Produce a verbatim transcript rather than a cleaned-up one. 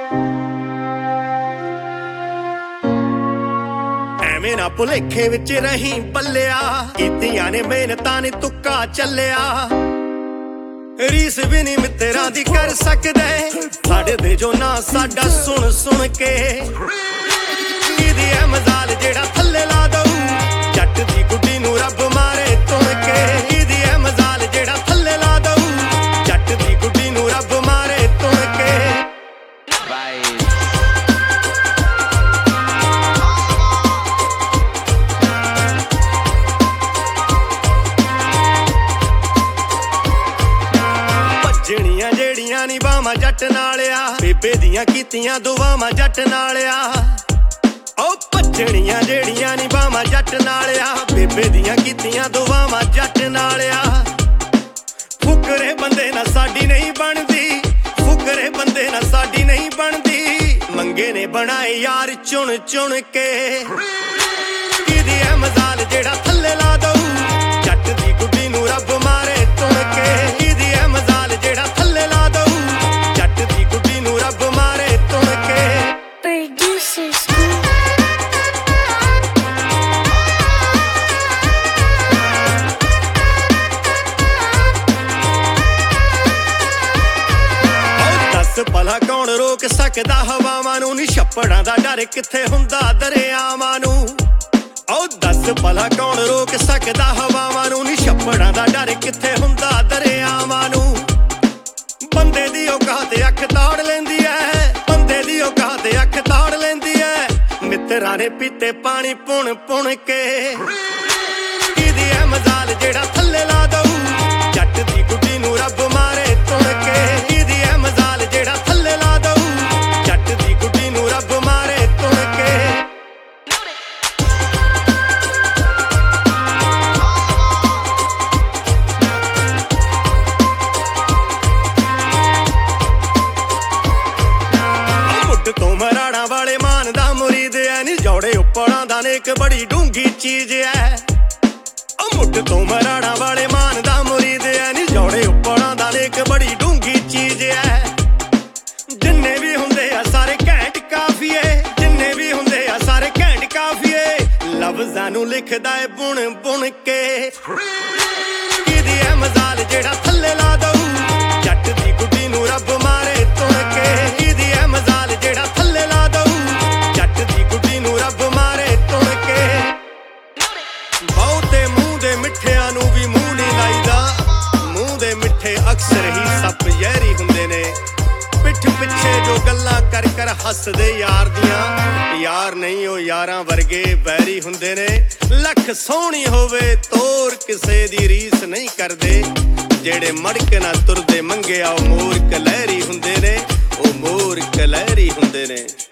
ਐਵੇਂ ਨਾ ਭੁਲੇਖੇ ਵਿੱਚ ਰਹੀਂ ਬੱਲਿਆ, ਕੀਤੀਆਂ ਨੇ ਮਿਹਨਤਾਂ ਨੇ ਤੁੱਕਾ ਚੱਲਿਆ। ਰੀਸ ਵੀ ਨੀ ਮਿੱਤਰਾਂ ਦੀ ਕਰ ਸਕਦੇ, ਸਾਡੇ ਦੇ ਜੋ ਨਾ ਸਾਡਾ ਸੁਣ ਸੁਣ ਕੇ। ਕਿਹਦੀ ਐ ਮਜ਼ਾਲ ਜਿਹੜਾ ਥੱਲੇ ਲਾ ਦਊ, ਜੱਟ ਦੀ ਗੁੱਡੀ ਨੂੰ ਰੱਬ ਮਾਰੇ ਤੁਣ ਕੇ। ਕਿਹਦੀ ਐ ਮਜ਼ਾਲ ਜਿਹੜਾ ਥੱਲੇ ਲਾ ਦਊ, ਜੱਟ ਦੀ ਗੁੱਡੀ ਨੂੰ ਰੱਬ ਮਾਰੇ ਤੁਣ ਕੇ। ਭੱਜਣੀਆਂ ਜਿਹੜੀਆਂ ਨੀ ਬਾਵਾਂ ਜੱਟ ਨਾਲ ਆ, ਬੇਬੇ ਦੀਆਂ ਕੀਤੀਆਂ ਦੁਆਵਾਂ ਜੱਟ ਨਾਲ ਆ। ਉਹ ਭੱਜਣੀਆਂ ਜਿਹੜੀਆਂ ਨੀ ਬਾਵਾਂ ਜੱਟ ਨਾਲ ਆ, ਬੇਬੇ ਦੀਆਂ ਕੀਤੀਆਂ ਦੁਆਵਾਂ ਜੱਟ ਨਾਲ ਆ। ਫੁਕਰੇ ਬੰਦੇ ਨਾਲ ਸਾਡੀ ਨਹੀਂ ਬਣਦੀ, ਫੁਕਰੇ ਬੰਦੇ ਨਾਲ ਸਾਡੀ ਨਹੀਂ ਬਣਦੀ। ਮੰਗੇ ਨੇ ਬਣਾਏ ਯਾਰ ਚੁਣ ਚੁਣ ਕੇ। ਕਿਹਦੀ ਐ ਮਜ਼ਾਲ ਜਿਹੜਾ ਥੱਲੇ ਲਾ ਦਊ, ਜੱਟ ਦੀ ਗੁੱਡੀ ਨੂੰ ਰੱਬ ਮਾਰੇ ਤੁਣ ਕੇ। ਕਿਹਦੀ ਐ ਮਜ਼ਾਲ ਜਿਹੜਾ ਥੱਲੇ ਲਾ ਦਊ, ਜੱਟ ਦੀ ਗੁੱਡੀ ਨੂੰ ਰੱਬ ਮਾਰੇ ਤੁਣ ਕੇ। ਭਲਾ ਕੌਣ ਰੋਕ ਸਕਦਾ ਹਵਾਵਾਂ ਨੂੰ, ਨੀ ਛੱਪੜਾਂ ਦਾ ਡਰ ਕਿੱਥੇ ਹੁੰਦਾ ਦਰਿਆਵਾਂ ਨੂੰ। ਓ ਦੱਸ ਭਲਾ ਕੌਣ ਰੋਕ ਸਕਦਾ ਹਵਾਵਾਂ ਨੂੰ, ਨੀ ਛੱਪੜਾਂ ਦਾ ਡਰ ਕਿੱਥੇ ਹੁੰਦਾ ਦਰਿਆਵਾਂ ਨੂੰ। ਬੰਦੇ ਦੀ ਔਕਾਤ ਅੱਖ ਤਾੜ ਲੈਂਦੀ ਐ, ਬੰਦੇ ਦੀ ਔਕਾਤ ਅੱਖ ਤਾੜ ਲੈਂਦੀ ਐ। ਮਿੱਤਰਾਂ ਨੇ ਪੀਤੇ ਪਾਣੀ ਪੁਣ ਪੁਣ ਕੇ। ਕਿਹਦੀ ਐ ਮਜ਼ਾਲ ਜਿਹੜਾ ਥੱਲੇ ਲਾ ਦਊ, ਜੱਟ ਦੀ ਗੁੱਡੀ ਨੂੰ ਰੱਬ ਮਾਰੇ ਤੁਣ ਕੇ। ਕਿਹਦੀ ਐ ਮਜ਼ਾਲ ਜਿਹੜਾ ਥੱਲੇ ਲਾ ਦਊ, ਜੱਟ ਦੀ ਗੁੱਡੀ ਨੂੰ ਰੱਬ ਮਾਰੇ ਤੁਣ ਕੇ। ਮੁੱਢ ਤੋਂ ਮਰਾੜਾਂ ਵਾਲੇ ਮਾਨ ਦਾ ਮੁਰੀਦ ਐ, ਨੀ ਜੋੜੇ ਉੱਪਰਾਂ ਦਾ ਨੇਕ ਬੜੀ ਡੂੰਘੀ ਚੀਜ਼ ਐ। ਮੁੱਢ ਤੋਂ ਮਰਾੜਾਂ ਵਾਲੇ ਮਾਨ ਦਾ ਮੁਰੀਦ ਐ, ਨੀ ਜੋੜੇ ਉੱਪਰਾਂ ਦਾ ਨੇਕ ਬੜੀ ਡੂੰਘੀ ਚੀਜ਼ ਐ। ਜਿੰਨੇ ਵੀ ਹੁੰਦੇ ਆ ਸਾਰੇ ਘੈਂਟ ਕਾਫੀਏ, ਜਿੰਨੇ ਵੀ ਹੁੰਦੇ ਆ ਸਾਰੇ ਘੈਂਟ ਕਾਫੀਏ। ਲਫ਼ਜ਼ਾਂ ਨੂੰ ਲਿਖਦਾ ਏ ਬੁਣ ਬੁਣ ਕੇ। ਕਿਹਦੀ ਐ ਮਜ਼ਾਲ ਜਿਹੜਾ ਥੱਲੇ ਲਾ ਦਊ, ਜੱਟ ਦੀ ਗੁੱਡੀ ਨੂੰ ਰੱਬ ਮਾਰੇ ਤੁਣ ਕੇ। ਕਿਹਦੀ ਐ ਮਜ਼ਾਲ ਜਿਹੜਾ ਥੱਲੇ ਲਾ ਦਊ, ਜੱਟ ਦੀ ਗੁੱਡੀ ਨੂੰ ਰੱਬ ਮਾਰੇ ਤੁਣ ਕੇ। ਬਹੁਤੇ ਮੂੰਹ ਦੇ ਮਿੱਠਿਆਂ ਨੂੰ ਵੀ ਮੂੰਹ ਨਹੀਂ ਲਾਈਦਾ, ਮੂੰਹ ਦੇ ਮਿੱਠੇ ਅਕਸਰ ਹੀ ਸੱਪ ਜ਼ਹਿਰੀ ਹੁੰਦੇ ਨੇ। ਪਿੱਠ ਪਿੱਛੇ ਜੋ ਗੱਲਾਂ ਕਰ ਕਰ ਹੱਸਦੇ ਯਾਰ ਦੀਆਂ, ਯਾਰ ਨਹੀਂ ਉਹ ਯਾਰਾਂ ਵਰਗੇ ਬੈਰੀ ਹੁੰਦੇ ਨੇ। ਲੱਖ ਸੋਹਣੀ ਹੋਵੇ ਤੋਰ ਕਿਸੇ ਦੀ ਰੀਸ ਨਹੀਂ ਕਰਦੇ, ਜਿਹੜੇ ਮੜਕ ਨਾ ਤੁਰਦੇ ਮੰਗਿਆ ਉਹ ਮੋਰ ਕਲਹਿਰੀ ਹੁੰਦੇ ਨੇ, ਉਹ ਮੋਰ ਕਲਹਿਰੀ ਹੁੰਦੇ ਨੇ।